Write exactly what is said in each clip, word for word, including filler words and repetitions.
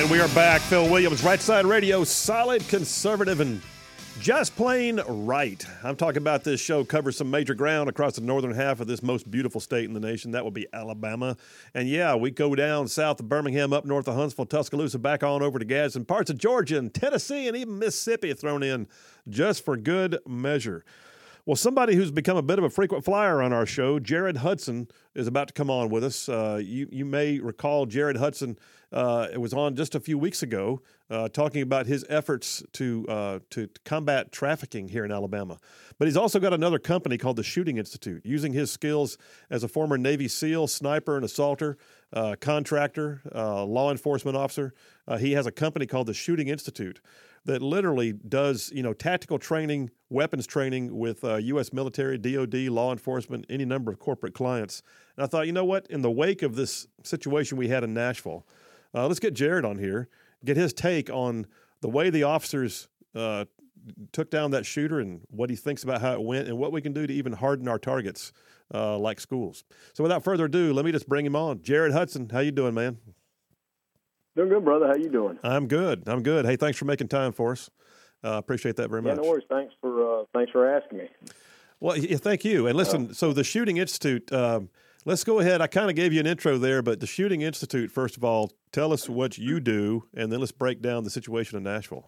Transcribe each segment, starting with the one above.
And we are back. Phil Williams, Right Side Radio, solid, conservative, and just plain right. I'm talking about this show covers some major ground across the northern half of this most beautiful state in the nation. That would be Alabama. And, yeah, we go down south of Birmingham, up north of Huntsville, Tuscaloosa, back on over to Gadsden, parts of Georgia and Tennessee and even Mississippi thrown in just for good measure. Well, somebody who's become a bit of a frequent flyer on our show, Jared Hudson, is about to come on with us. Uh, you, you may recall Jared Hudson uh, was on just a few weeks ago uh, talking about his efforts to uh, to combat trafficking here in Alabama. But he's also got another company called the Shooting Institute, using his skills as a former Navy SEAL, sniper, and assaulter, uh, contractor, uh, law enforcement officer. Uh, he has a company called the Shooting Institute that literally does, you know, tactical training, weapons training with uh, U S military, D O D, law enforcement, any number of corporate clients. And I thought, you know what, in the wake of this situation we had in Nashville, uh, let's get Jared on here, get his take on the way the officers uh, took down that shooter and what he thinks about how it went and what we can do to even harden our targets uh, like schools. So without further ado, let me just bring him on. Jared Hudson, how you doing, man? Doing good, brother. How you doing? I'm good. I'm good. Hey, thanks for making time for us. Uh, appreciate that very yeah, much. Yeah, no worries. Thanks for uh, thanks for asking me. Well, yeah, thank you. And listen, uh, so the Shooting Institute, um, let's go ahead. I kind of gave you an intro there, but the Shooting Institute, first of all, tell us what you do, and then let's break down the situation in Nashville.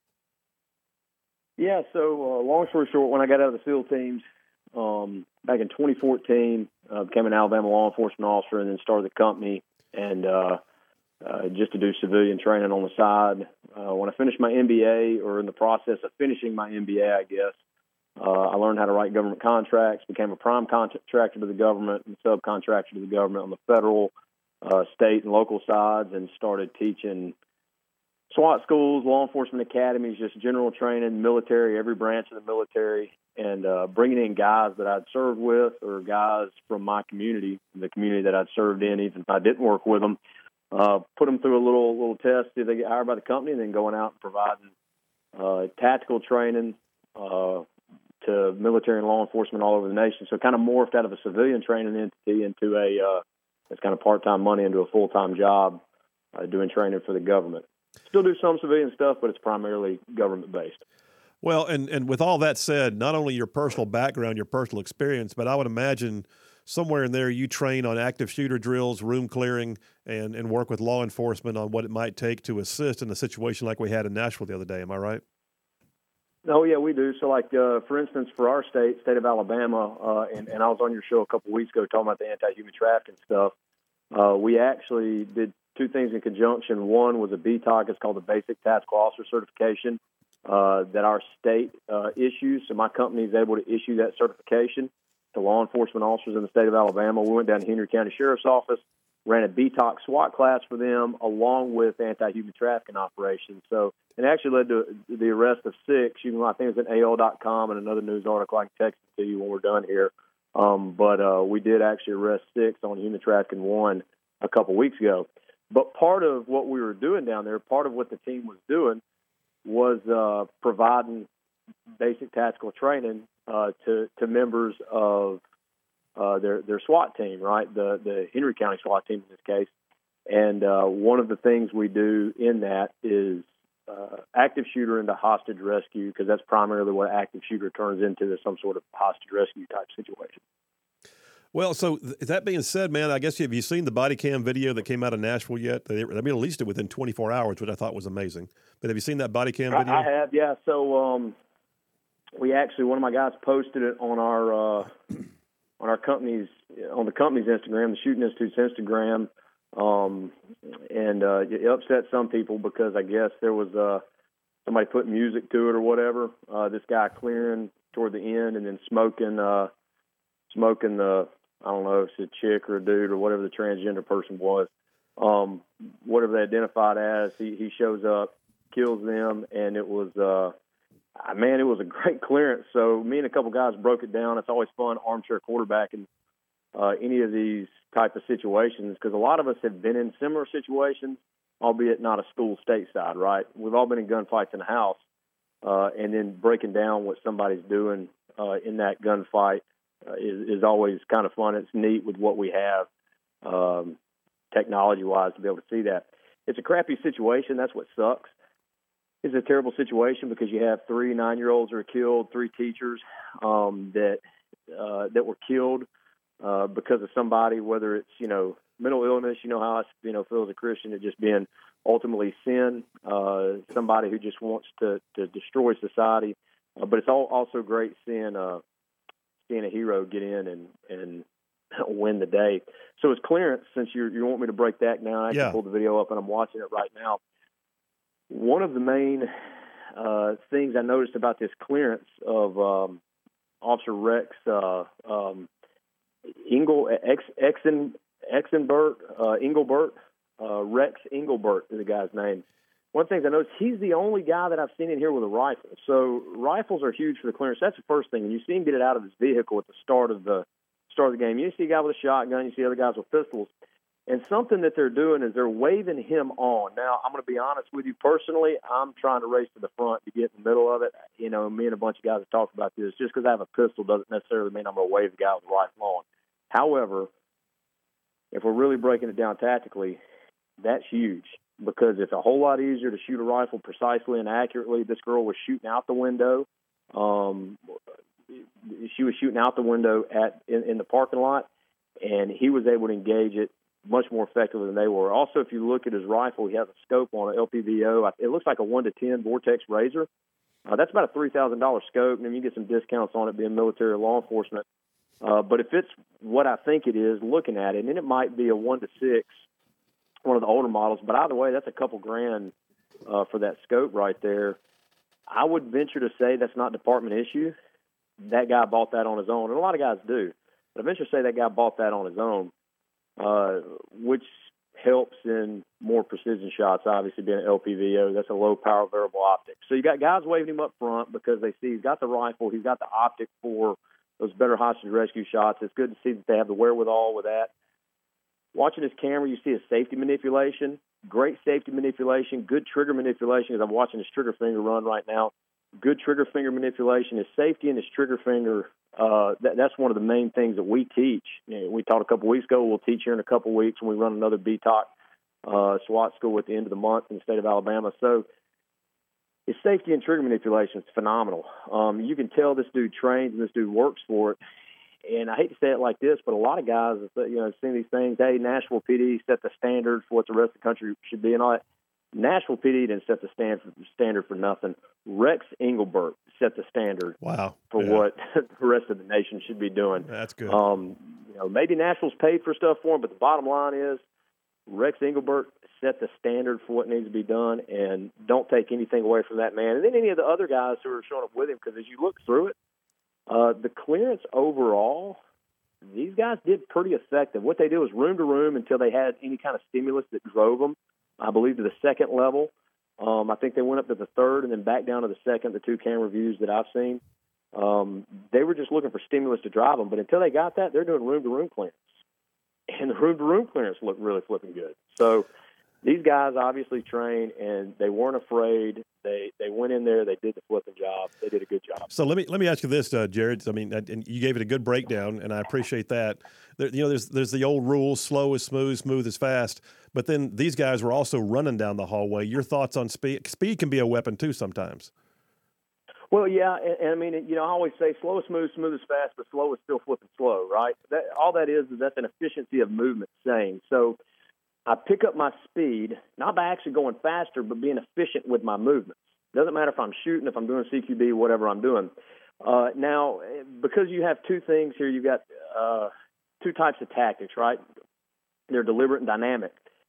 Yeah, so uh, long story short, when I got out of the SEAL teams um, back in twenty fourteen, uh, became an Alabama law enforcement officer and then started the company and uh, uh, just to do civilian training on the side. Uh, when I finished my M B A, or in the process of finishing my M B A, I guess, uh, I learned how to write government contracts, became a prime contractor to the government and subcontractor to the government on the federal, uh, state, and local sides, and started teaching SWAT schools, law enforcement academies, just general training, military, every branch of the military, and uh, bringing in guys that I'd served with or guys from my community, the community that I'd served in, even if I didn't work with them, uh, put them through a little little test, see if they get hired by the company, and then going out and providing uh, tactical training uh, to military and law enforcement all over the nation. So it kind of morphed out of a civilian training entity into a, uh, it's kind of part-time money into a full-time job uh, doing training for the government. Still do some civilian stuff, but it's primarily government-based. Well, and, and with all that said, not only your personal background, your personal experience, but I would imagine somewhere in there you train on active shooter drills, room clearing, and, and work with law enforcement on what it might take to assist in a situation like we had in Nashville the other day. Am I right? Oh, yeah, we do. So, like, uh, for instance, for our state, state of Alabama, uh, and, and I was on your show a couple weeks ago talking about the anti-human trafficking stuff, uh, we actually did two things in conjunction. One was a B T O C. It's called the Basic Tactical Officer Certification uh, that our state uh, issues. So my company is able to issue that certification to law enforcement officers in the state of Alabama. We went down to Henry County Sheriff's Office, ran a B T O C SWAT class for them along with anti-human trafficking operations. So it actually led to the arrest of six. You know, I think it was at A O L dot com and another news article. I can text it to you when we're done here. Um, but uh, we did actually arrest six on human trafficking one a couple weeks ago. But part of what we were doing down there, part of what the team was doing, was uh, providing basic tactical training uh, to to members of uh, their their SWAT team, right? The the Henry County SWAT team in this case. And uh, one of the things we do in that is uh, active shooter into hostage rescue, because that's primarily what active shooter turns into, is some sort of hostage rescue type situation. Well, so th- that being said, man, I guess have you seen the body cam video that came out of Nashville yet? They, I mean, released it within twenty-four hours, which I thought was amazing. But have you seen that body cam video? I, I have, yeah. So um, we actually, one of my guys posted it on our uh, on our company's on the company's Instagram, the Shooting Institute's Instagram, um, and uh, it upset some people because I guess there was uh, somebody putting music to it or whatever. Uh, this guy clearing toward the end and then smoking uh, smoking the. I don't know if it's a chick or a dude or whatever the transgender person was, um, whatever they identified as, he, he shows up, kills them, and it was, uh, man, it was a great clearance. So me and a couple guys broke it down. It's always fun armchair quarterbacking uh, any of these type of situations, because a lot of us have been in similar situations, albeit not a school stateside, right? We've all been in gunfights in the house, uh, and then breaking down what somebody's doing uh, in that gunfight Uh, is, is always kind of fun. It's neat with what we have um, technology-wise to be able to see that. it's a crappy situation. That's what sucks. It's a terrible situation because you have three nine-year-olds that are killed, three teachers um, that uh, that were killed uh, because of somebody, whether it's, you know, mental illness, you know how I, you know, feel as a Christian, it just being ultimately sin, uh, somebody who just wants to, to destroy society. Uh, but it's all, also great seeing, uh, seeing a hero get in and, and win the day. So it's clearance, since you you want me to break that down, I yeah. can pull the video up and I'm watching it right now. One of the main uh, things I noticed about this clearance of um, Officer Rex uh, um, Engel, Ex, Exen, Exenbert, uh, Engelbert, uh, Rex Engelbert is the guy's name. One of the things I noticed, he's the only guy that I've seen in here with a rifle. So rifles are huge for the clearance. That's the first thing. And you see him get it out of his vehicle at the start of the start of the game. You see a guy with a shotgun. You see other guys with pistols. And something that they're doing is they're waving him on. Now, I'm going to be honest with you personally. I'm trying to race to the front to get in the middle of it. You know, me and a bunch of guys have talked about this. Just because I have a pistol doesn't necessarily mean I'm going to wave the guy with a rifle on. However, if we're really breaking it down tactically, that's huge, because it's a whole lot easier to shoot a rifle precisely and accurately. This girl was shooting out the window. Um, she was shooting out the window at in, in the parking lot, and he was able to engage it much more effectively than they were. Also, if you look at his rifle, he has a scope on an L P V O. It looks like a one to ten Vortex Razor. Uh, that's about a three thousand dollars scope, and then you get some discounts on it being military or law enforcement. Uh, but if it's what I think it is, looking at it, and it might be a one to six, one of the older models, but either way, that's a couple grand uh, for that scope right there. I would venture to say that's not department issue. That guy bought that on his own, and a lot of guys do. But I venture to say that guy bought that on his own, uh, which helps in more precision shots, obviously being an L P V O. That's a low-power variable optic. So you got guys waving him up front because they see he's got the rifle, he's got the optic for those better hostage rescue shots. It's good to see that they have the wherewithal with that. Watching his camera, you see his safety manipulation, great safety manipulation, good trigger manipulation, because I'm watching his trigger finger run right now. Good trigger finger manipulation. His safety and his trigger finger, uh, that, that's one of the main things that we teach. You know, we taught a couple weeks ago. We'll teach here in a couple weeks when we run another B T O C uh, SWAT school at the end of the month in the state of Alabama. So his safety and trigger manipulation is phenomenal. Um, you can tell this dude trains and this dude works for it. And I hate to say it like this, but a lot of guys, you know, seeing these things, hey, Nashville P D set the standard for what the rest of the country should be and all that. Nashville P D didn't set the standard for nothing. Rex Engelbert set the standard wow. for yeah. what the rest of the nation should be doing. That's good. Um, you know, maybe Nashville's paid for stuff for him, but the bottom line is Rex Engelbert set the standard for what needs to be done, and don't take anything away from that man. And then any of the other guys who are showing up with him, because as you look through it, uh, the clearance overall, these guys did pretty effective. What they did was room to room until they had any kind of stimulus that drove them, I believe, to the second level. Um, I think they went up to the third and then back down to the second, the two camera views that I've seen. Um, they were just looking for stimulus to drive them. But until they got that, they're doing room-to-room clearance. And the room-to-room clearance looked really flipping good. So these guys obviously train, and they weren't afraid. They they went in there. They did the flipping job. They did a good job. So let me let me ask you this, uh, Jared. I mean, and you gave it a good breakdown, and I appreciate that. There, you know, there's there's the old rule: slow is smooth, smooth is fast. But then these guys were also running down the hallway. Your thoughts on speed? Speed can be a weapon too sometimes. Well, yeah, and, and I mean, you know, I always say slow is smooth, smooth is fast, but slow is still flipping slow, right? That, all that is is that's an efficiency of movement saying. So I pick up my speed, not by actually going faster, but being efficient with my movements. Doesn't matter if I'm shooting, if I'm doing C Q B, whatever I'm doing. Uh, now, because you have two things here, you've got uh, two types of tactics, right? They're deliberate and dynamic.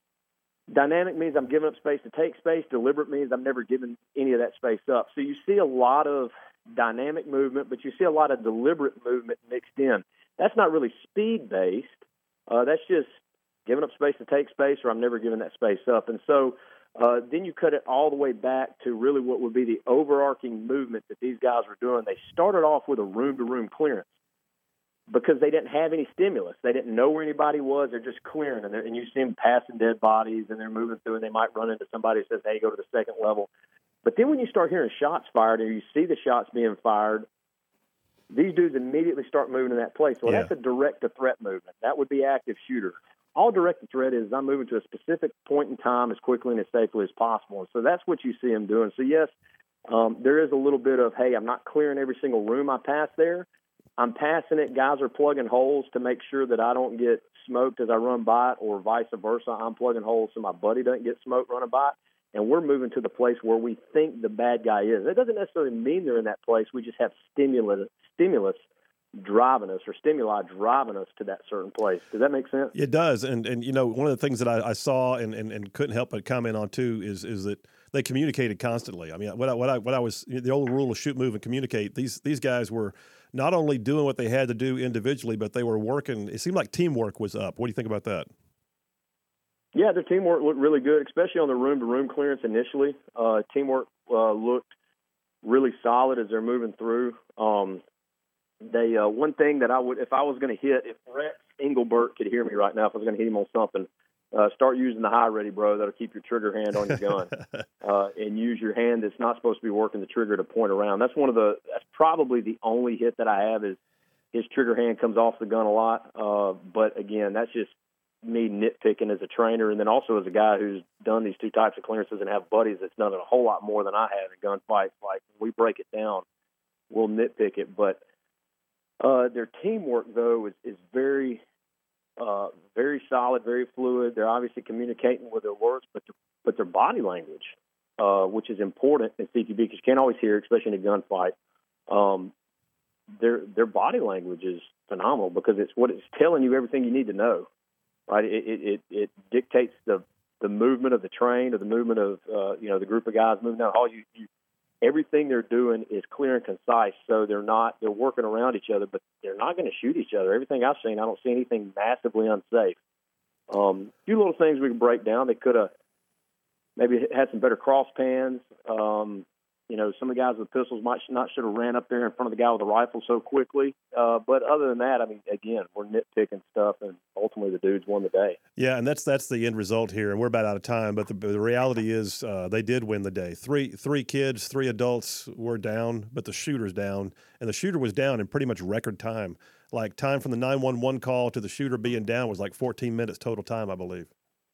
Dynamic means I'm giving up space to take space. Deliberate means I'm never giving any of that space up. So you see a lot of dynamic movement, but you see a lot of deliberate movement mixed in. That's not really speed-based. Uh, that's just giving up space to take space, or I'm never giving that space up. And so uh, then you cut it all the way back to really what would be the overarching movement that these guys were doing. They started off with a room-to-room clearance because they didn't have any stimulus. They didn't know where anybody was. They're just clearing, and, and you see them passing dead bodies, and they're moving through, and they might run into somebody who says, hey, go to the second level. But then when you start hearing shots fired and you see the shots being fired, these dudes immediately start moving in that place. Well, yeah. that's a direct-to-threat movement. That would be active shooter. all directed threat is I'm moving to a specific point in time as quickly and as safely as possible. And so that's what you see them doing. So, yes, um, there is a little bit of, hey, I'm not clearing every single room I pass there. I'm passing it. Guys are plugging holes to make sure that I don't get smoked as I run by it, or vice versa. I'm plugging holes so my buddy doesn't get smoked running by it. And we're moving to the place where we think the bad guy is. It doesn't necessarily mean they're in that place. We just have stimulus, stimulus driving us, or stimuli driving us to that certain place. Does that make sense? It does. And, and you know, one of the things that I, I saw and, and, and couldn't help but comment on, too, is is that they communicated constantly. I mean, what I, what I, what I was, the old rule of shoot, move, and communicate, these these guys were not only doing what they had to do individually, but they were working. It seemed like teamwork was up. What do you think about that? Yeah, their teamwork looked really good, especially on the room-to-room clearance initially. Uh, teamwork uh, looked really solid as they're moving through. Um, they uh, one thing that I would, if I was going to hit, if Rex Engelbert could hear me right now, if I was going to hit him on something, uh, start using the high ready, bro. That'll keep your trigger hand on your gun, uh, and use your hand that's not supposed to be working the trigger to point around. That's one of the. That's probably the only hit that I have is his trigger hand comes off the gun a lot. Uh, but again, that's just me nitpicking as a trainer, and then also as a guy who's done these two types of clearances and have buddies that's done it a whole lot more than I have in gunfights. Like, when we break it down, we'll nitpick it. But uh, their teamwork, though, is, is very, uh, very solid, very fluid. They're obviously communicating with their words, but their, but their body language, uh, which is important in C Q B because you can't always hear it, especially in a gunfight. Um, their their body language is phenomenal because it's what it's telling you everything you need to know. Right, it, it it dictates the, the movement of the train or the movement of uh, you know the group of guys moving down the hall. You, you, everything they're doing is clear and concise, so they're not they're working around each other, but they're not going to shoot each other. Everything I've seen, I don't see anything massively unsafe. Um, a few little things we can break down. They could have maybe had some better cross pans. Um, You know, some of the guys with pistols might not should have ran up there in front of the guy with the rifle so quickly. Uh, but other than that, I mean, again, we're nitpicking stuff, and ultimately the dudes won the day. Yeah, and that's that's the end result here, and we're about out of time. But the, the reality is uh, they did win the day. Three three kids, three adults were down, but the shooter's down, and the shooter was down in pretty much record time. Like, time from the nine one one call to the shooter being down was like fourteen minutes total time, I believe.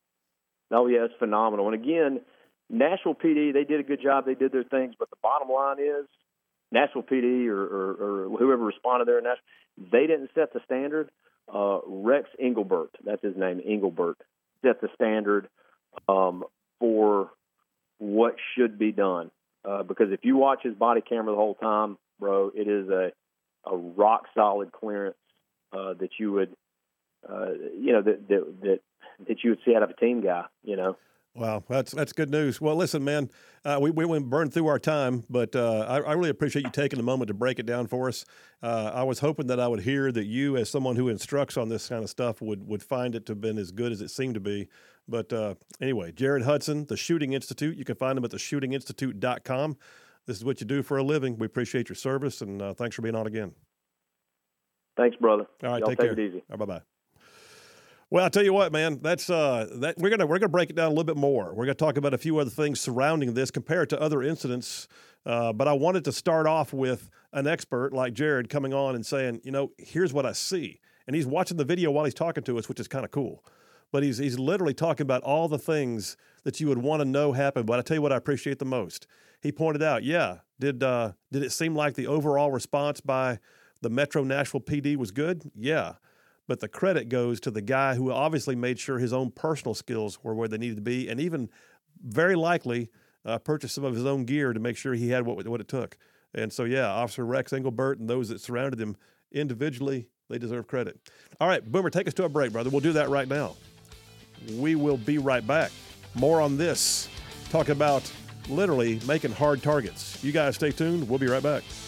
Oh, yeah, it's phenomenal. And again, Nashville P D, they did a good job. They did their things, but the bottom line is Nashville P D or, or, or whoever responded there in Nashville, they didn't set the standard. Uh, Rex Engelbert, that's his name, Engelbert, set the standard um, for what should be done. Uh, because if you watch his body camera the whole time, bro, it is a, a rock-solid clearance uh, that you would, uh, you know, that, that that that you would see out of a team guy, you know. Wow, that's that's good news. Well, listen, man, uh, we we went burned through our time, but uh, I, I really appreciate you taking a moment to break it down for us. Uh, I was hoping that I would hear that you, as someone who instructs on this kind of stuff, would would find it to have been as good as it seemed to be. But uh, anyway, Jared Hudson, the Shooting Institute. You can find him at the shooting institute dot com. This is what you do for a living. We appreciate your service, and uh, thanks for being on again. Thanks, brother. All right, Y'all take, take care. it easy. Right, bye-bye. Well, I'll tell you what, man, that's uh, that we're gonna we're gonna break it down a little bit more. We're gonna talk about a few other things surrounding this compared to other incidents. Uh, but I wanted to start off with an expert like Jared coming on and saying, you know, here's what I see, and he's watching the video while he's talking to us, which is kind of cool. But he's he's literally talking about all the things that you would want to know happen. But I tell you what, I appreciate the most. He pointed out, yeah, did uh, did it seem like the overall response by the Metro Nashville P D was good? Yeah. But the credit goes to the guy who obviously made sure his own personal skills were where they needed to be, and even very likely uh, purchased some of his own gear to make sure he had what, what it took. And so, yeah, Officer Rex Engelbert and those that surrounded him individually, they deserve credit. All right, Boomer, take us to a break, brother. We'll do that right now. We will be right back. More on this, talk about literally making hard targets. You guys stay tuned. We'll be right back.